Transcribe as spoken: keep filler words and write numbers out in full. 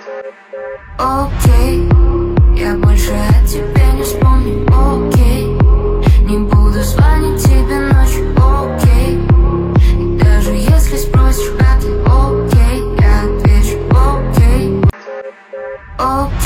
Окей, я больше о тебе не вспомню. Окей, не буду звонить тебе ночью. Окей, и даже если спросишь, как ты, окей, я отвечу окей. Окей.